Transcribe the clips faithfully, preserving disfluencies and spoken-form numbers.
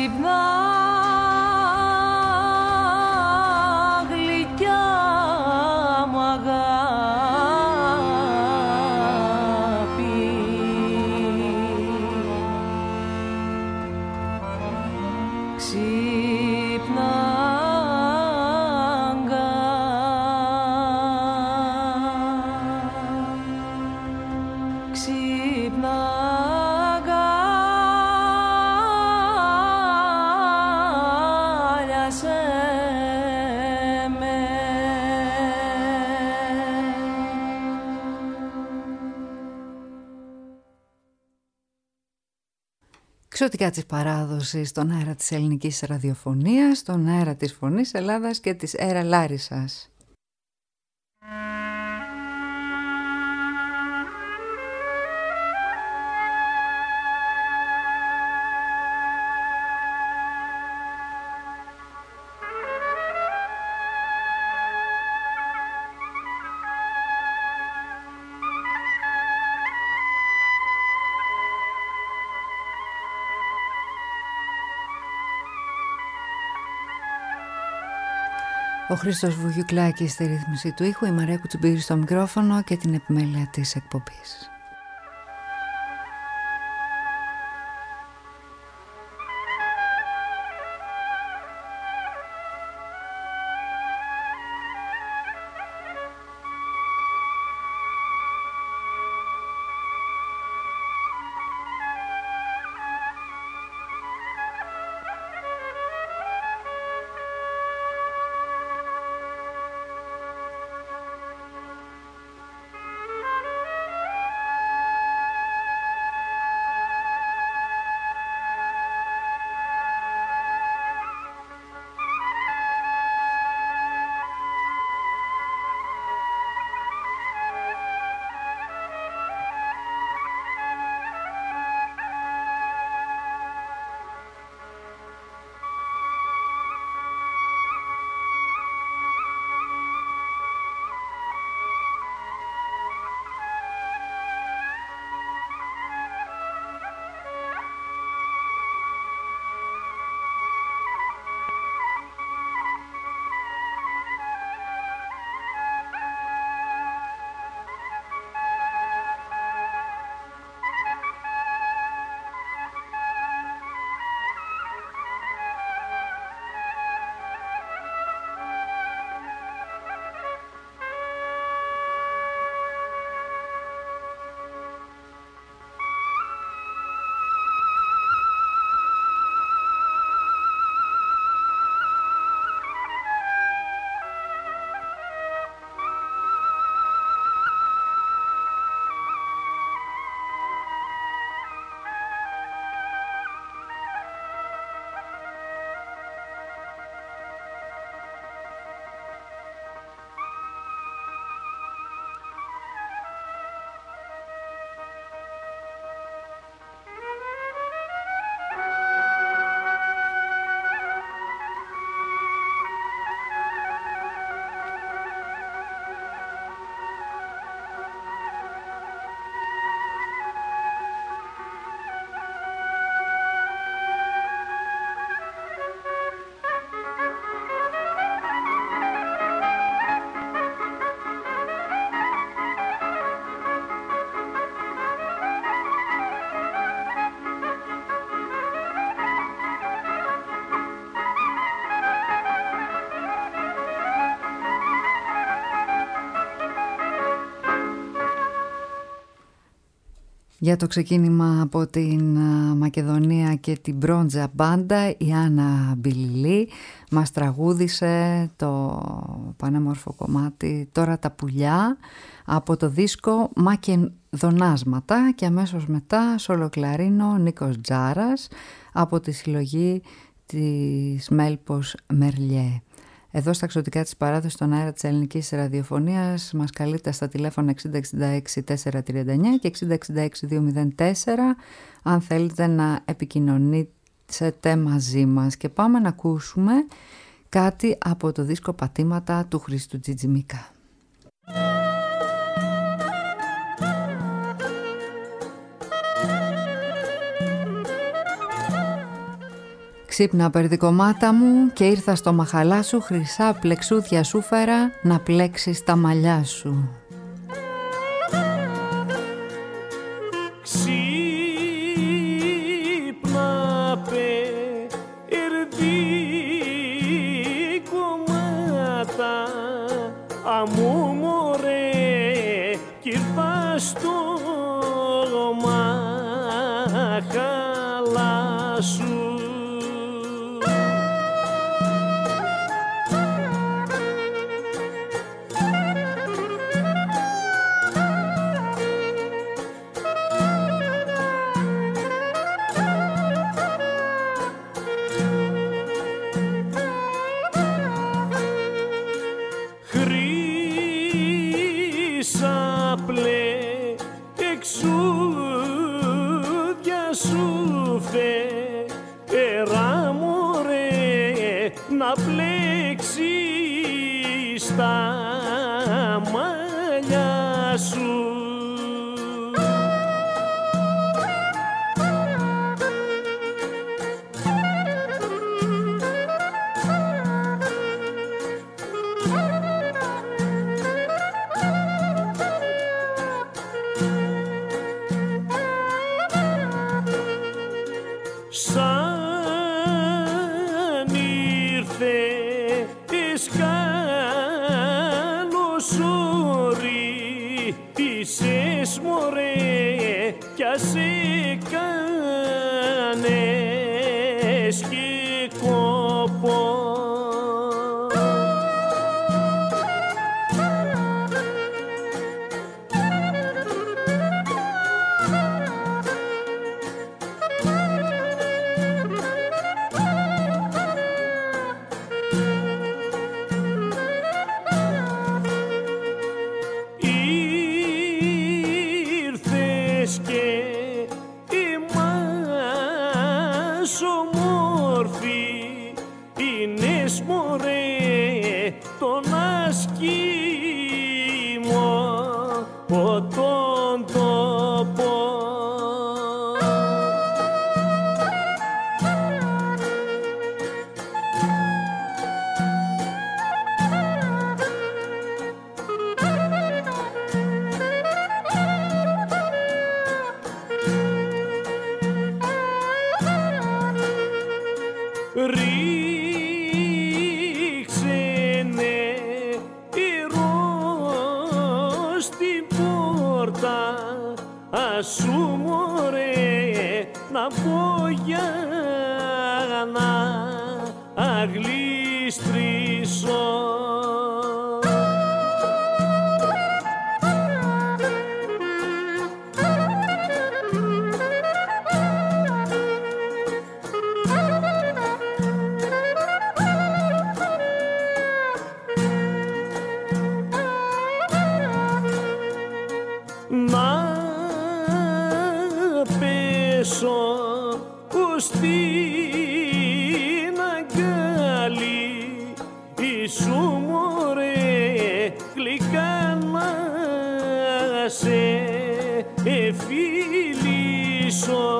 Ξύπνα γλυκιά μου αγάπη, ξύπνα Εξωτικά της παράδοσης στον αέρα της ελληνικής ραδιοφωνίας, στον αέρα της Φωνής Ελλάδας και της Έρα Λάρισσας. Ο Χρήστος Βουγιουκλάκης στη ρύθμιση του ήχου, η Μαρία Κουτσουμπύρη στο μικρόφωνο και την επιμέλεια της εκπομπής. Για το ξεκίνημα από την Μακεδονία και την Μπρόντζα Μπάντα, η Άννα Μπιλιλή μας τραγούδισε το πανέμορφο κομμάτι «Τώρα τα πουλιά» από το δίσκο Μακεδονάσματα, και αμέσως μετά σολοκλαρίνο Νίκος Τζάρας από τη συλλογή της Μέλπος Μερλιέ. Εδώ στα εξωτικά της παράδοσης στον αέρα της ελληνικής ραδιοφωνίας μας καλείτε στα τηλέφωνα εξήντα εξήντα έξι τετρακόσια τριάντα εννιά και εξήντα εξήντα έξι διακόσια τέσσερα αν θέλετε να επικοινωνήσετε μαζί μας. Και πάμε να ακούσουμε κάτι από το δίσκο Πατήματα του Χρήστου Τζιτζιμίκα. Ξύπνα περδικομάτα μου και ήρθα στο μαχαλά σου, χρυσά πλεξούδια σου φέρα να πλέξεις τα μαλλιά σου. Ξύπνα περδικομάτα αμού μωρέ κι ήρθα στο μαχαλά σου. Να πλέξεις τα μαλλιά σου. Κι ας έκανες και κόπο. Σου μωρέ να πω για να αγλιστρήσω. Στην αγκάλι σου μωρέ γλυκά να σε φιλήσω.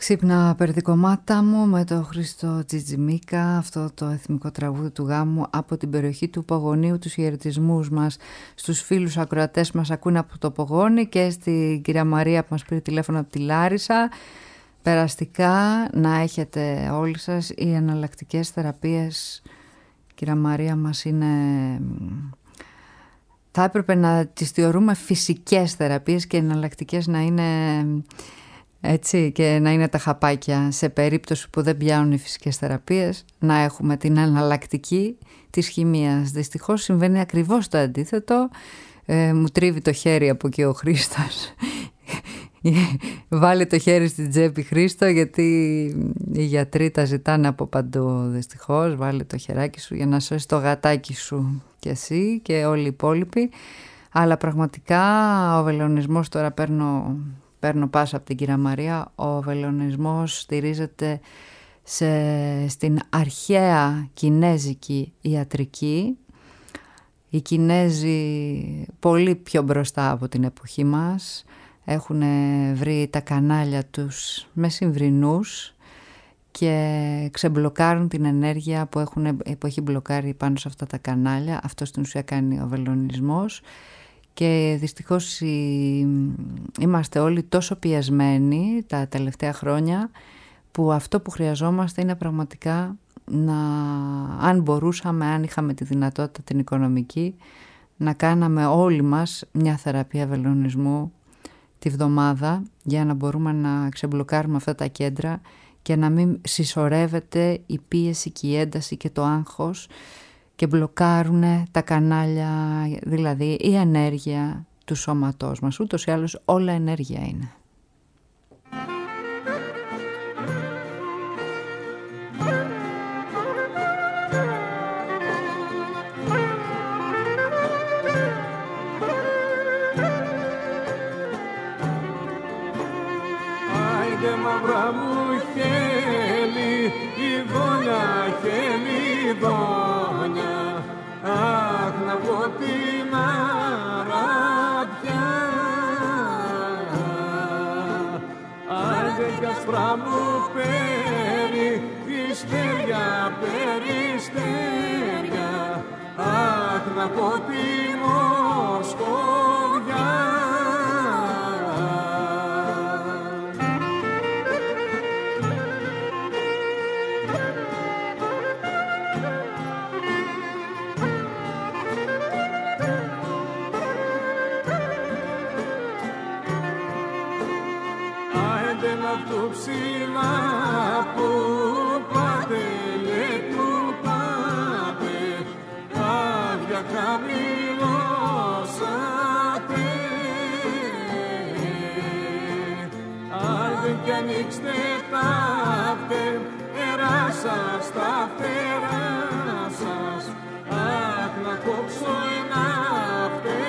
Ξύπνα περδικομάτα μου με το Χρήστο Τζιτζιμίκα, αυτό το εθνικό τραγούδι του γάμου από την περιοχή του Πογονίου. Τους χαιρετισμούς μας στους φίλους ακροατές μας ακούνε από το Πογόνι και στην κυρία Μαρία που μας πήρε τηλέφωνο από τη Λάρισα. Περαστικά να έχετε όλοι σας. Οι εναλλακτικές θεραπείες, κυρία Μαρία, μας είναι... Θα έπρεπε να τις θεωρούμε φυσικές θεραπείες και εναλλακτικές να είναι... Έτσι, και να είναι τα χαπάκια. Σε περίπτωση που δεν πιάνουν οι φυσικές θεραπείες, να έχουμε την εναλλακτική της χημείας. Δυστυχώς συμβαίνει ακριβώς το αντίθετο. Ε, μου τρίβει το χέρι από εκεί ο Χρήστος. Βάλει το χέρι στην τσέπη, Χρήστο, γιατί οι γιατροί τα ζητάνε από παντού. Δυστυχώς βάλει το χεράκι σου για να σώσει το γατάκι σου και εσύ και όλοι οι υπόλοιποι. Αλλά πραγματικά ο βελονισμός, τώρα παίρνω... Παίρνω πάσα από την κυρία Μαρία, ο βελονισμός στηρίζεται σε, στην αρχαία κινέζικη ιατρική. Οι Κινέζοι πολύ πιο μπροστά από την εποχή μας έχουν βρει τα κανάλια τους με συμβρινούς και ξεμπλοκάρουν την ενέργεια που, έχουν, που έχει μπλοκάρει πάνω σε αυτά τα κανάλια. Αυτό στην ουσία κάνει ο βελονισμός. Και δυστυχώς είμαστε όλοι τόσο πιεσμένοι τα τελευταία χρόνια που αυτό που χρειαζόμαστε είναι πραγματικά να, αν μπορούσαμε, αν είχαμε τη δυνατότητα την οικονομική, να κάναμε όλοι μας μια θεραπεία βελονισμού τη βδομάδα για να μπορούμε να ξεμπλοκάρουμε αυτά τα κέντρα και να μην συσσωρεύεται η πίεση και η ένταση και το άγχος και μπλοκάρουν τα κανάλια, δηλαδή η ενέργεια του σώματός μας. Ούτως ή άλλως όλα ενέργεια είναι. Άιντε μαύρα μου χέλη, η δόλια χέλη δόλια. Αχ, να πω την αραπιά. Άντε κι άσπρα μου περιστέρια, περιστέρια. Αχ, να πω τη Μοσκοβιά. Του ψηλά που πάτε, λέ που πάτε, άδεια χαμηλώσατε. Άντε κι ανοίξτε τα φτερά σας, τα φτερά σας. Αχ, να κόψω ένα φτερό.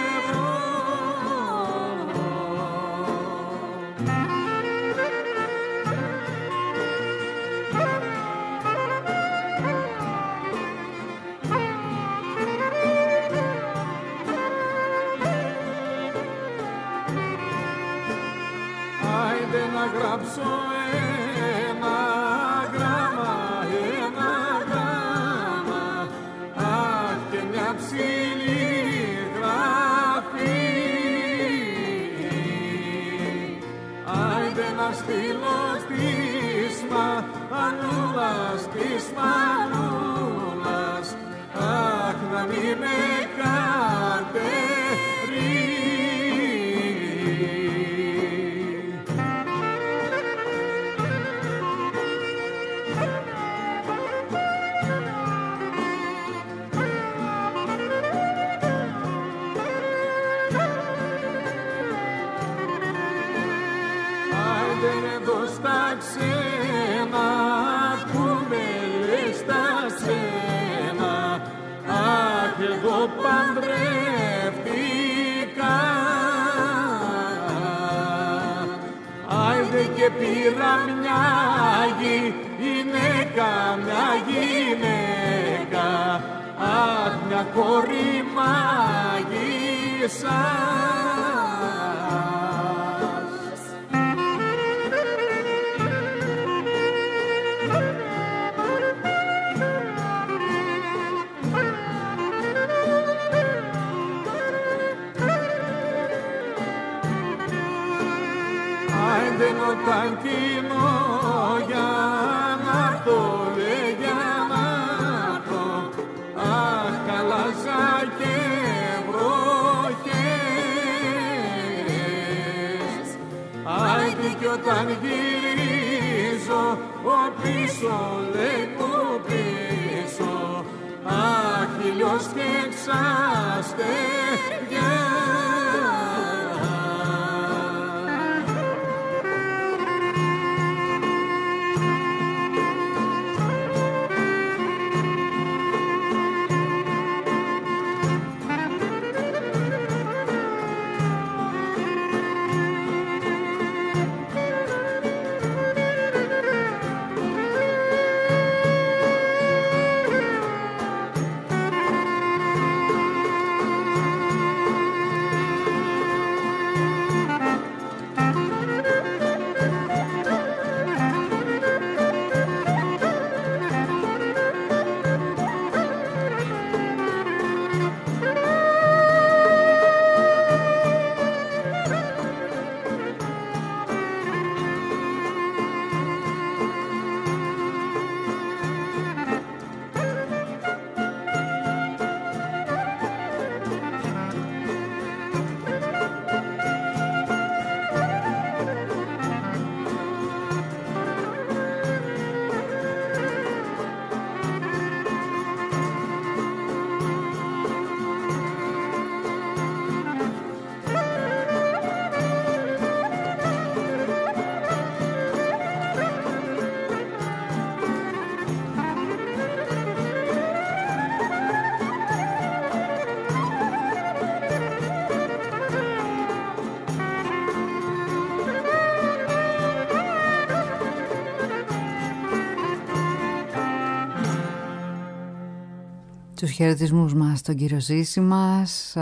Να γράψω ένα γράμμα, ένα γράμμα. Αχ, και μια ψηλή γραφή. Άιντε να στείλω στις μανούλας, στις μανούλας. Αχ, να μην με καρτερεί. Ξένα που με λες τα ξένα. Αχ, εγώ παντρεύτηκα. Άιντε και πήρα μια γυναίκα, μια γυναίκα. Αχ, μια κόρη μάγισσα. άιντε όταν κοινό για να το λέει για να το. Αχ, καλάζα και βροχές. Άιντε κι όταν γυρίζω ο πίσω λέει που πίσω. Αχ, ήλιος και ξαστεριά. Τους χαιρετισμούς μας στον κύριο Ζήση μας,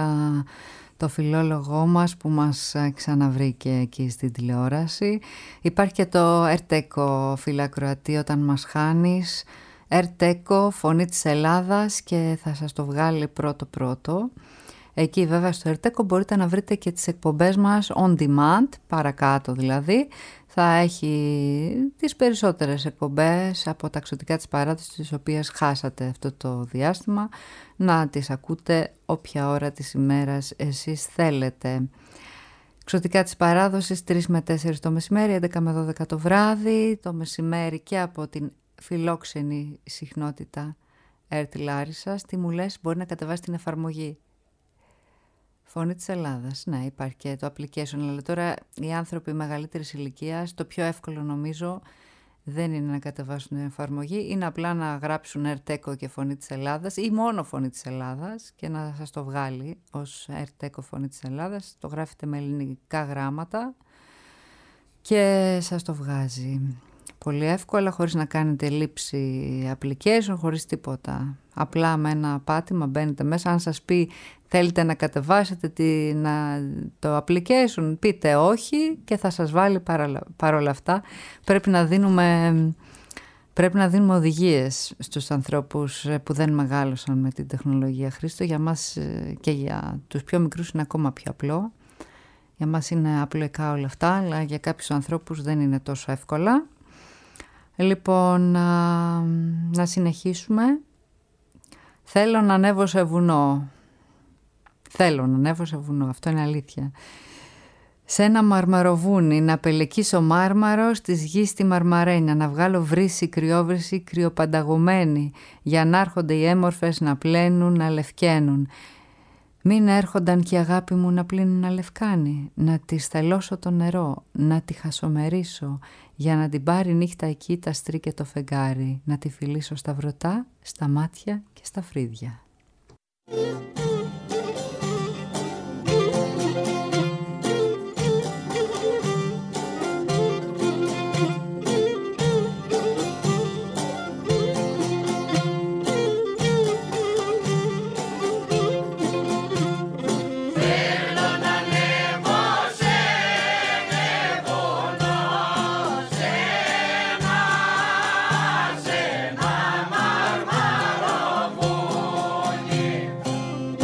το φιλόλογό μας που μας ξαναβρήκε εκεί στην τηλεόραση. Υπάρχει και το Ερτέκο, φίλα Κροατή, όταν μας χάνεις. Ερτέκο, φωνή της Ελλάδας, και θα σας το βγάλει πρώτο πρώτο. Εκεί βέβαια στο Ερτέκο μπορείτε να βρείτε και τις εκπομπές μας on demand, παρακάτω δηλαδή. Θα έχει τις περισσότερες εκπομπές από τα Ξωτικά της Παράδοσης, τις οποίες χάσατε αυτό το διάστημα, να τις ακούτε όποια ώρα της ημέρας εσείς θέλετε. Ξωτικά της Παράδοσης, τρεις με τέσσερις το μεσημέρι, έντεκα με δώδεκα το βράδυ, το μεσημέρι και από την φιλόξενη συχνότητα Ερτ Λάρισσας. Τι μου λες, μπορεί να κατεβάσει την εφαρμογή Φωνή της Ελλάδας. Ναι, υπάρχει και το application, αλλά τώρα οι άνθρωποι μεγαλύτερης ηλικίας, το πιο εύκολο νομίζω δεν είναι να κατεβάσουν την εφαρμογή, είναι απλά να γράψουν Ερτέκο και Φωνή της Ελλάδας ή μόνο Φωνή της Ελλάδας και να σας το βγάλει ως Ερτέκο Φωνή της Ελλάδας. Το γράφετε με ελληνικά γράμματα και σας το βγάζει πολύ εύκολα, χωρίς να κάνετε λήψη application, χωρίς τίποτα. Απλά με ένα πάτημα μπαίνετε μέσα. Αν σας πει θέλετε να κατεβάσετε τη, να, το application, πείτε όχι και θα σας βάλει παρόλα αυτά. Πρέπει να δίνουμε, πρέπει να δίνουμε οδηγίες στους ανθρώπους που δεν μεγάλωσαν με την τεχνολογία. Χρήστο, για μας και για τους πιο μικρούς είναι ακόμα πιο απλό. Για μας είναι απλοϊκά όλα αυτά, αλλά για κάποιους ανθρώπους δεν είναι τόσο εύκολα. Λοιπόν, να, να συνεχίσουμε. Θέλω να ανέβω σε βουνό. Θέλω να ανέβω σε βουνό, αυτό είναι αλήθεια. Σε ένα μαρμαροβούνι να πελεκίσω μάρμαρος της γης τη μαρμαρένια, να βγάλω βρύση, κρυόβρυση, κρυοπανταγωμένη, για να έρχονται οι έμορφες να πλένουν, να λευκαίνουν. Μην έρχονταν και η αγάπη μου να πλύνει να λευκάνει, να τη στελώσω το νερό, να τη χασομερίσω, για να την πάρει νύχτα εκεί τα αστρί και το φεγγάρι, να τη φιλήσω στα βρωτά, στα μάτια και στα φρύδια. Thank you.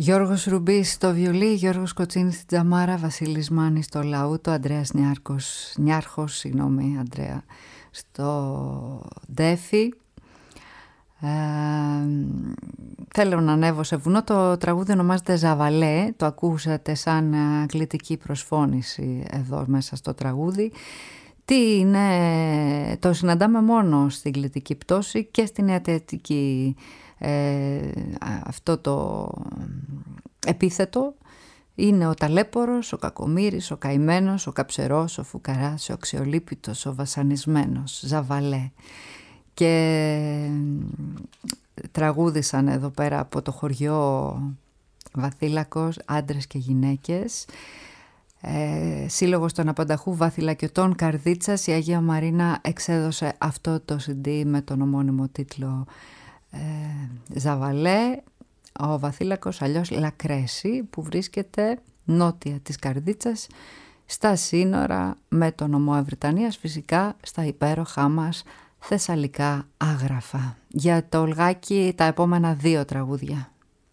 Γιώργος Ρουμπής στο βιολί, Γιώργος Κοτσίνης στην τζαμάρα, Βασίλης Μάνης στο λαούτο, Ανδρέας Νιάρχος, Νιάρχος, συγγνώμη Ανδρέα, στο ντέφι. Ε, θέλω να ανέβω σε βουνό. Το τραγούδι ονομάζεται Ζαβαλέ, το ακούσατε σαν αγγλική προσφώνηση εδώ μέσα στο τραγούδι. Τι είναι, το συναντάμε μόνο στην γλυτική πτώση και στην αιατιατική. Ε, αυτό το επίθετο είναι ο ταλέπορος, ο κακομοίρης, ο καημένος, ο καψερός, ο φουκαράς, ο αξιολύπητος, ο βασανισμένος, Ζαβαλέ. Και τραγούδησαν εδώ πέρα από το χωριό Βαθύλακος άντρες και γυναίκες. Ε, Σύλλογος των Απανταχού Βαθυλακιωτών Καρδίτσας, η Αγία Μαρίνα εξέδωσε αυτό το σι ντι με τον ομώνυμο τίτλο ε, Ζαβαλέ. Ο Βαθύλακος, αλλιώς Λακρέση, που βρίσκεται νότια της Καρδίτσας, στα σύνορα με τον ομό Ευρυτανίας, φυσικά στα υπέροχά μας θεσσαλικά άγραφα. Για το Ολγάκι τα επόμενα δύο τραγούδια.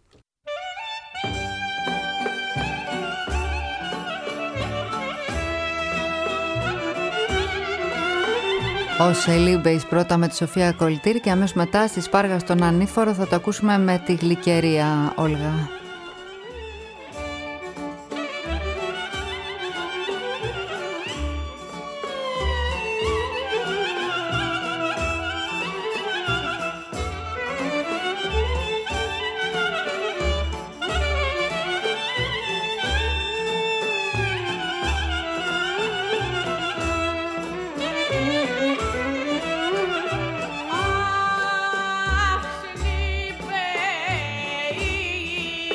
Ο Σελίμπεϊς πρώτα με τη Σοφία Κολτήρη και αμέσως μετά στη Σπάργα στον Ανήφορο θα το ακούσουμε με τη Γλυκερία, Όλγα. Αχ, Σελίμπεϊ,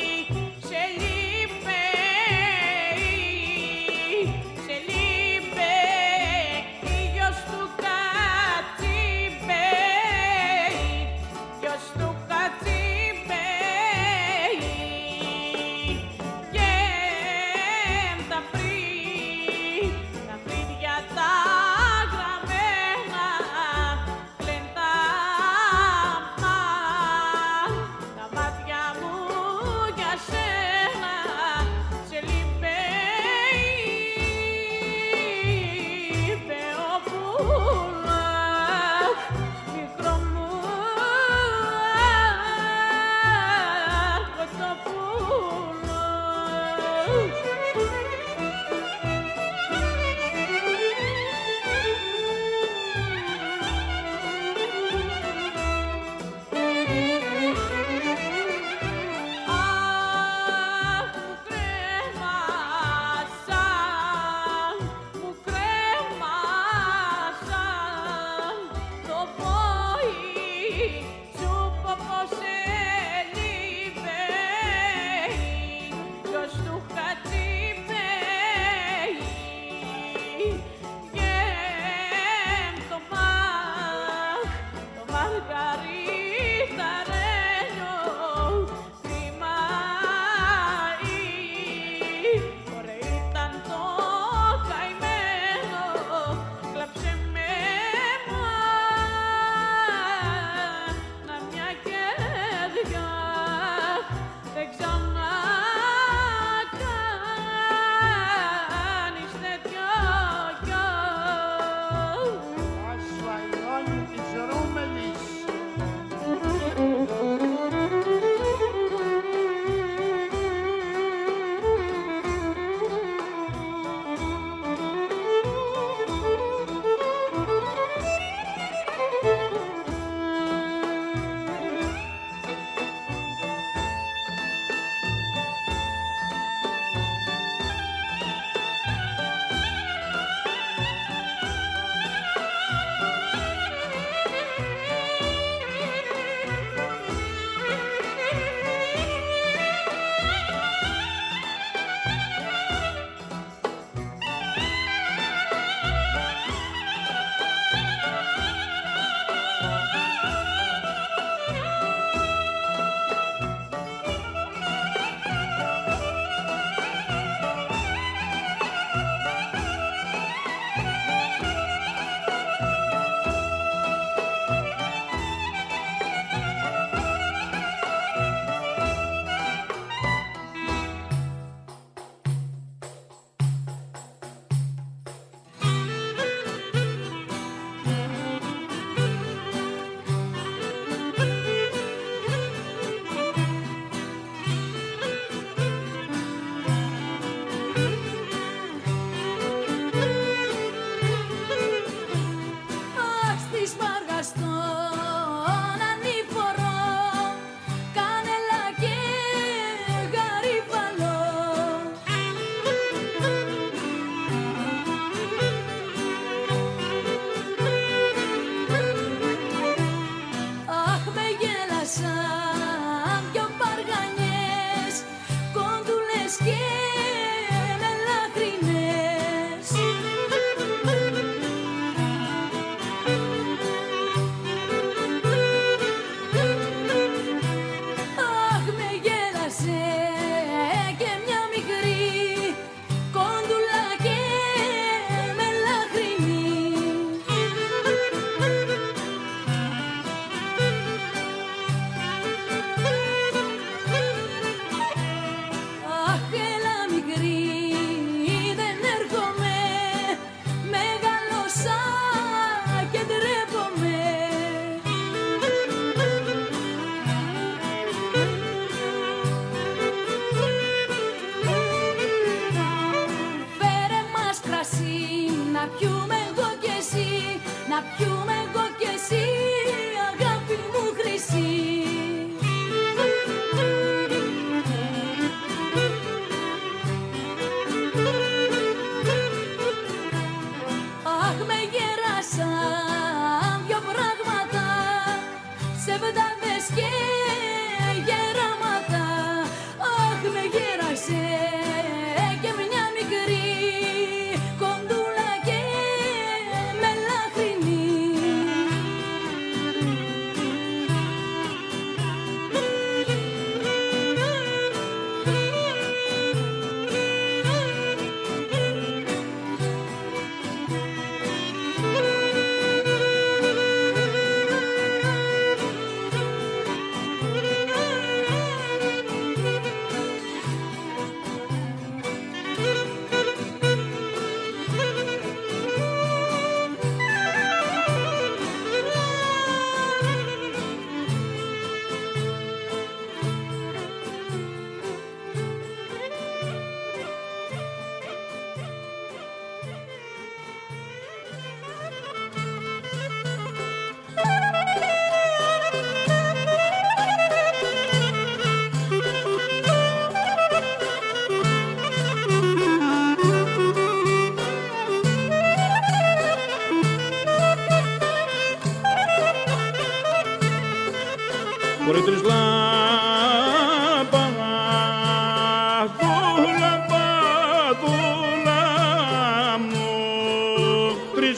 λαμπάδουλα μου, τρεις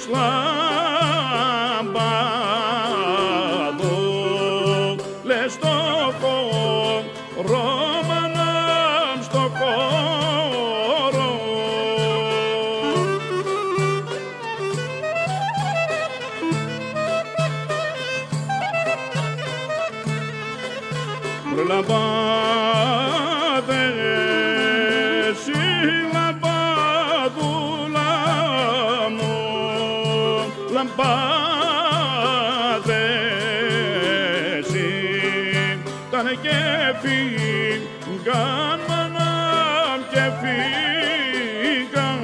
λαμπάδουλες στο χώρο μανάμ στο χώρο. Λαμπάδες, η λαμπάδουλα μου, λαμπάδες ήταν και φύγαν μανάμ και φύγαν.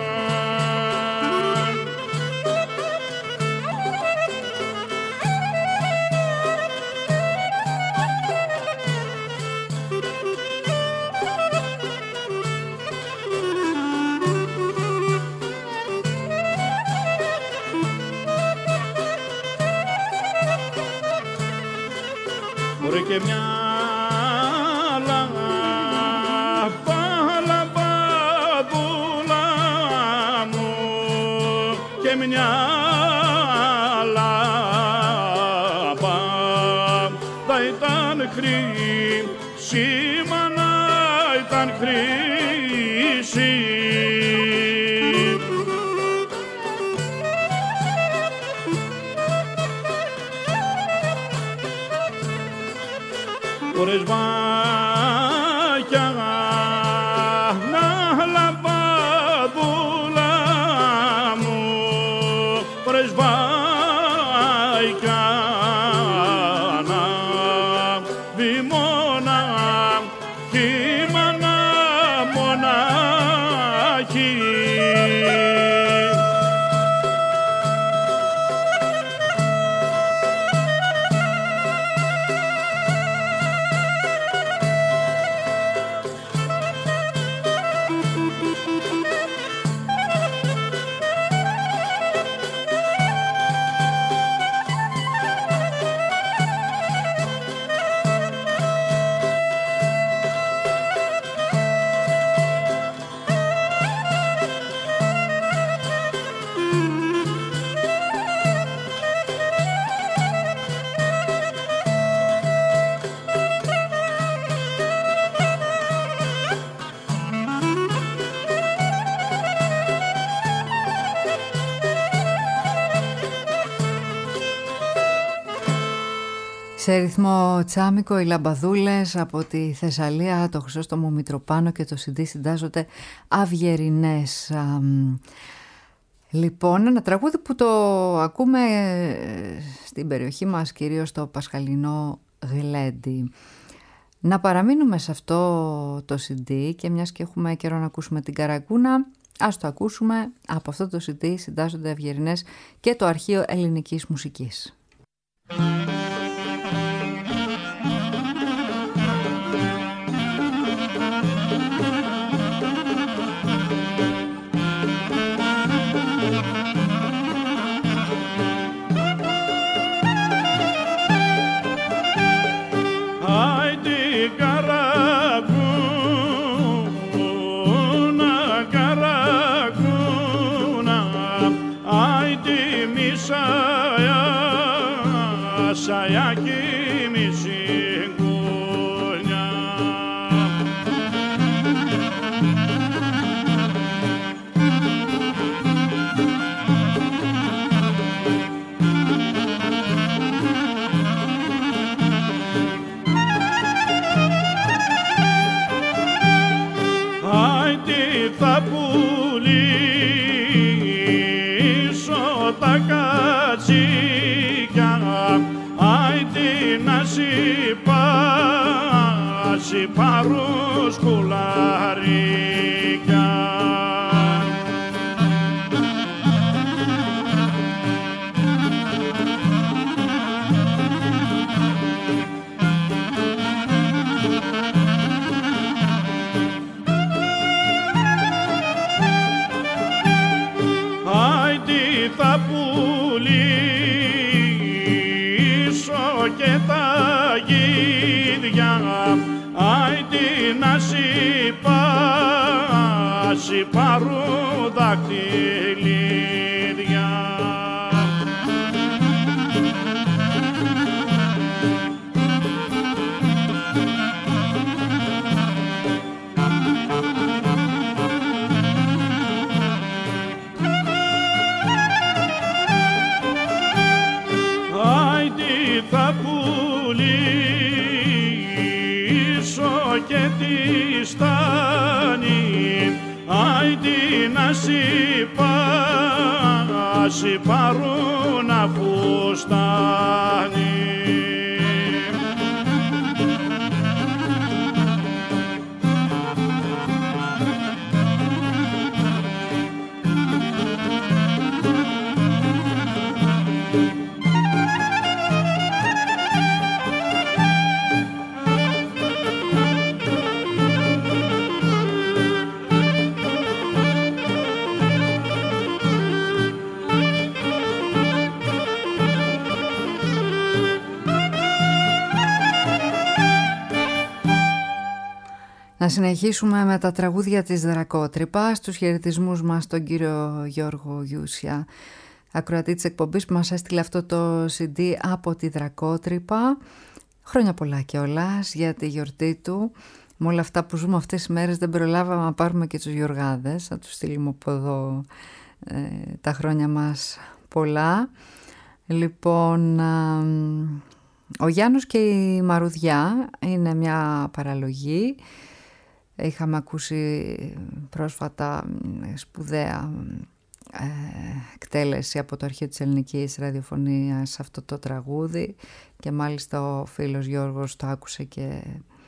Μπορεί και μια λαμπά, λαμπάδουλα μου, και μια λαμπά θα ήταν χρήση, μάνα ήταν χρήση. Κορεσβάκια να λαμπάδουλα μου, κορεσβάκια να δημόνα χείμανα μονάχη. Σε ρυθμό τσάμικο οι λαμπαδούλες από τη Θεσσαλία, το Χρυσόστομο Μητροπάνο και το σι ντι συντάζονται Αυγερινές. Λοιπόν, ένα τραγούδι που το ακούμε στην περιοχή μας, κυρίως στο Πασχαλινό Γλέντι. Να παραμείνουμε σε αυτό το σι ντι και μιας και έχουμε καιρό να ακούσουμε την Καραγκούνα, ας το ακούσουμε. Από αυτό το σι ντι συντάζονται Αυγερινές και το Αρχείο Ελληνικής Μουσικής. Σαγιάκι μισή κούνια. Άι τι θα πουλήσω τα κατσίκια, άι τι να σιπάσει πάρουν σκουλαρίκια. Άι τι θα πουλήσω σι πάρουν δακτυλίδια. Άιντι θα πουλήσω και τη στάνη, άιντι να σι πάσει πάρουν αφού στάνει. Να συνεχίσουμε με τα τραγούδια της Δρακότρυπας, τους χαιρετισμούς μας στον κύριο Γιώργο Γιούσια, ακροατή της εκπομπής που μας έστειλε αυτό το σι ντι από τη Δρακότρυπα. Χρόνια πολλά κιόλας για τη γιορτή του. Με όλα αυτά που ζούμε αυτές τις μέρες δεν προλάβαμε να πάρουμε και τους Γιωργάδες. Θα τους στείλουμε από εδώ ε, τα χρόνια μας πολλά. Λοιπόν, ε, ο Γιάννος και η Μαρουδιά είναι μια παραλογή. Είχαμε ακούσει πρόσφατα σπουδαία ε, εκτέλεση από το αρχείο της ελληνικής ραδιοφωνίας αυτό το τραγούδι και μάλιστα ο φίλος Γιώργος το άκουσε και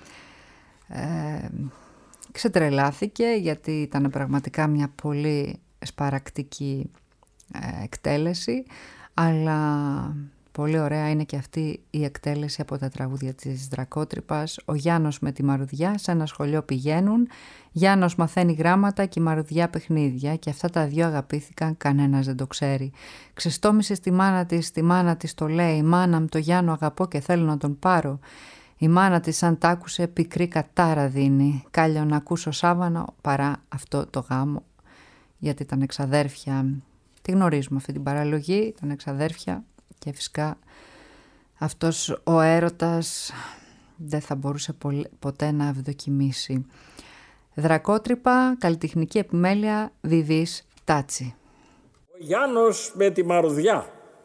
ε, ξετρελάθηκε, γιατί ήταν πραγματικά μια πολύ σπαρακτική ε, εκτέλεση, αλλά πολύ ωραία είναι και αυτή η εκτέλεση από τα τραγούδια της Δρακότρυπας. Ο Γιάννος με τη Μαρουδιά σε ένα σχολείο πηγαίνουν. Γιάννος μαθαίνει γράμματα και η Μαρουδιά παιχνίδια, και αυτά τα δυο αγαπήθηκαν, κανένας δεν το ξέρει. Ξεστόμησε στη μάνα της, τη μάνα της το λέει, μάνα μου το Γιάννο αγαπώ και θέλω να τον πάρω. Η μάνα της σαν τ' άκουσε πικρή κατάρα δίνει, κάλιο να ακούσω σάβανο παρά αυτό το γάμο. Γιατί ήταν εξαδέρφια, τη γνωρίζουμε αυτή την παραλογή, ήταν εξαδέρφια. Και φυσικά αυτός ο έρωτας δεν θα μπορούσε ποτέ να ευδοκιμήσει. Δρακότρυπα, καλλιτεχνική επιμέλεια, Βιβής Τάτσι. Ο Γιάννος με τη Μαρουδιά.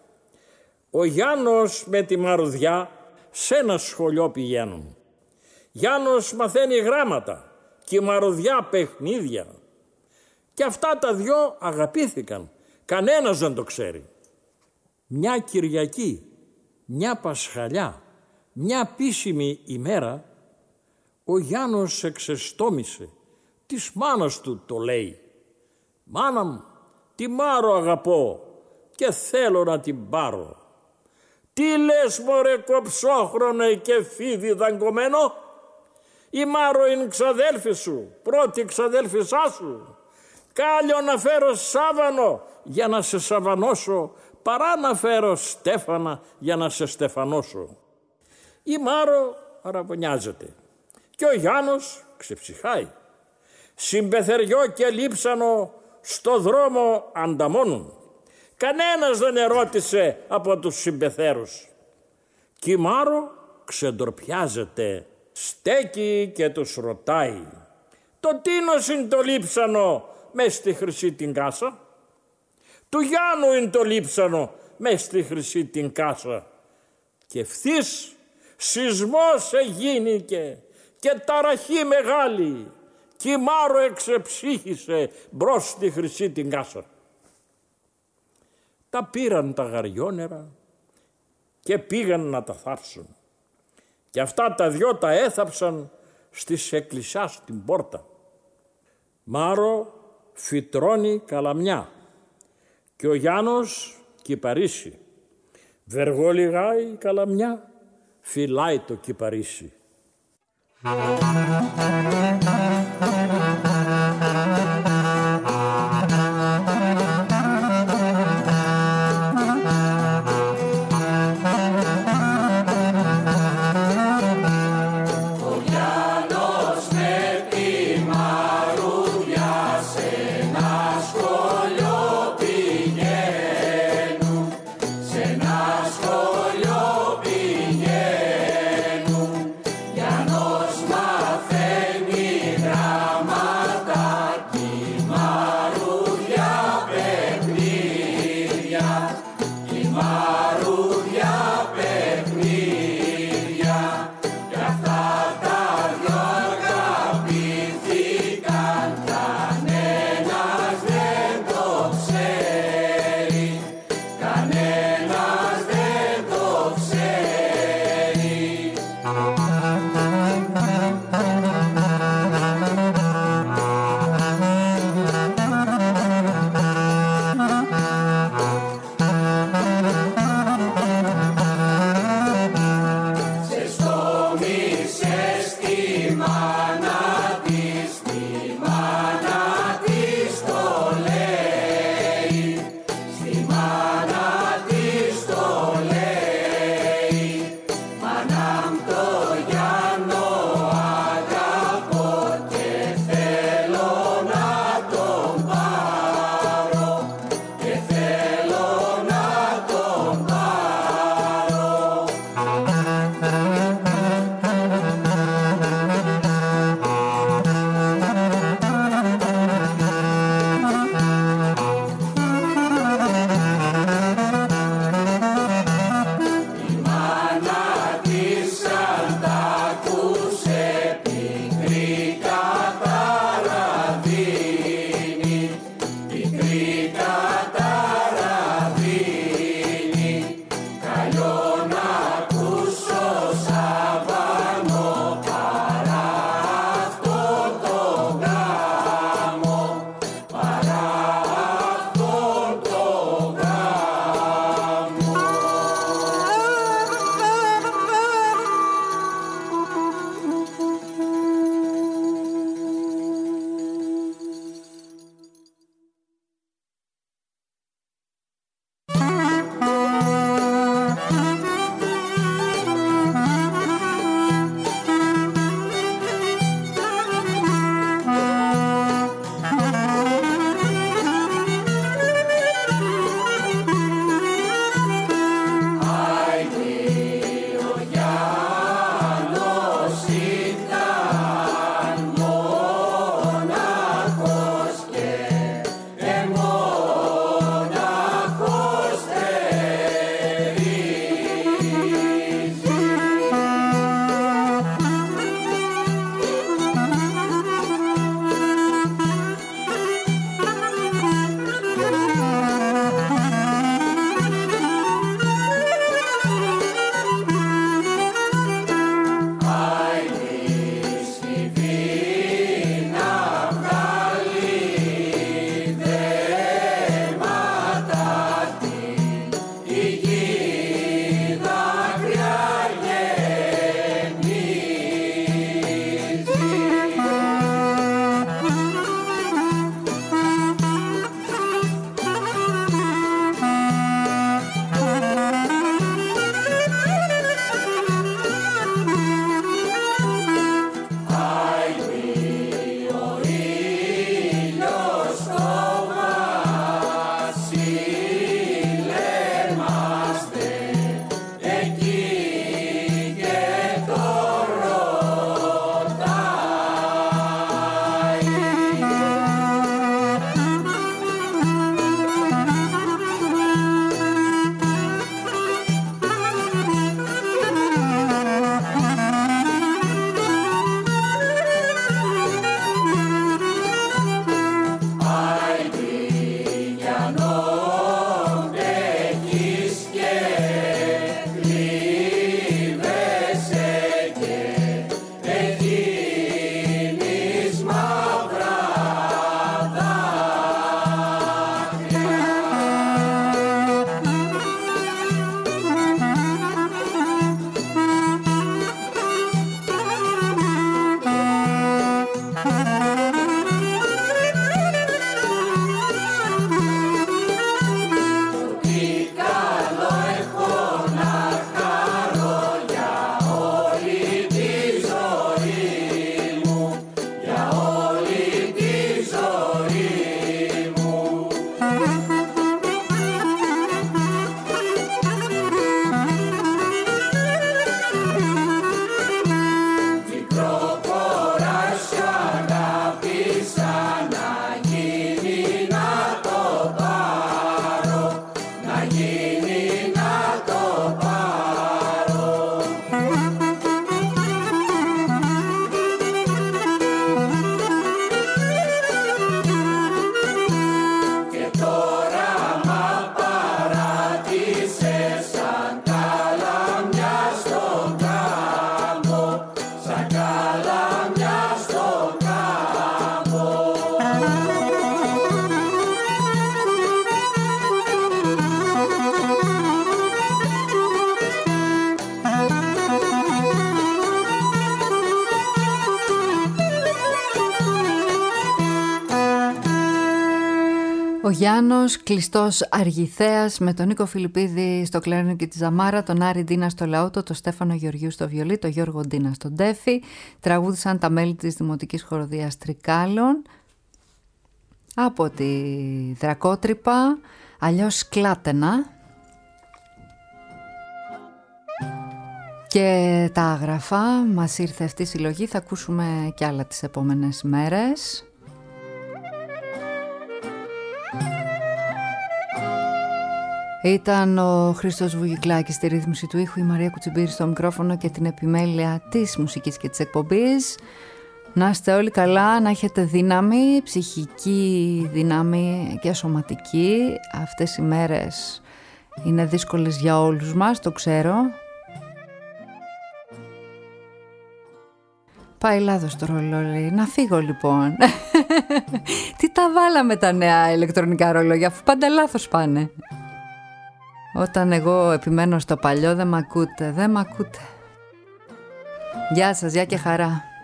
Ο Γιάννος με τη Μαρουδιά σε ένα σχολείο πηγαίνουν. Γιάννος μαθαίνει γράμματα και η Μαρουδιά παιχνίδια. Και αυτά τα δυο αγαπήθηκαν. Κανένας δεν το ξέρει. Μια Κυριακή, μια Πασχαλιά, μια επίσημη ημέρα, ο Γιάννος εξεστόμησε. Της μάνας του το λέει. «Μάνα μου, τη Μάρο αγαπώ και θέλω να την πάρω». «Τι λες μωρέ κοψόχρονε και φίδι δαγκωμένο, η Μάρο είναι ξαδέλφη σου, πρώτη ξαδέλφισά σου. Κάλιο να φέρω σάβανο για να σε σαβανώσω, παρά να φέρω στέφανα για να σε στεφανώσω». Η Μάρο αραβωνιάζεται και ο Γιάννος ξεψυχάει. Συμπεθεριό και λείψανο στο δρόμο ανταμώνουν. Κανένας δεν ερώτησε από τους συμπεθέρους. Και η Μάρο ξεντροπιάζεται, στέκει και τους ρωτάει. «Το τίνος είναι το λείψανο μες στη χρυσή την κάσα?» «Του Γιάννου είναι το λείψανο μες στη χρυσή την κάσα». Και ευθύς σεισμός εγίνηκε και ταραχή μεγάλη, και η Μάρο εξεψύχησε μπρος στη χρυσή την κάσα. Τα πήραν τα γαριόνερα και πήγαν να τα θάψουν. Και αυτά τα δυο τα έθαψαν στις εκκλησιάς την πόρτα. Μάρο φυτρώνει καλαμιά και ο Γιάννος κυπαρίσι. Βεργολιγάει η καλαμιά, φυλάει το κυπαρίσι. Ο Γιάννος με τη Μαρουδιά σε Ο Γιάννος Κλειστός Αργυθέας με τον Νίκο Φιλιππίδη στο κλαρίνο και τη Ζαμάρα, τον Άρη Ντίνα στο λαούτο, τον Στέφανο Γεωργίου στο βιολί, τον Γιώργο Ντίνα στο ντέφι. Τραγούδισαν τα μέλη της Δημοτικής Χοροδίας Τρικάλων από τη Δρακότρυπα, αλλιώς Κλάτενα. Και τα άγραφα, μας ήρθε αυτή η συλλογή, θα ακούσουμε κι άλλα τις επόμενες μέρες. Ήταν ο Χρήστος Βουγικλάκης στη ρύθμιση του ήχου, η Μαρία Κουτσιμπήρη στο μικρόφωνο και την επιμέλεια της μουσικής και της εκπομπής. Να είστε όλοι καλά, να έχετε δύναμη, ψυχική δύναμη και σωματική. Αυτές οι μέρες είναι δύσκολες για όλους μας, το ξέρω. Πάει λάθος το ρολόι. Να φύγω λοιπόν. Τι τα βάλαμε τα νέα ηλεκτρονικά ρολόγια, αφού πάντα λάθος πάνε. Όταν εγώ επιμένω στο παλιό δεν μ' ακούτε, δεν μ' ακούτε. Γεια σας, γεια και χαρά.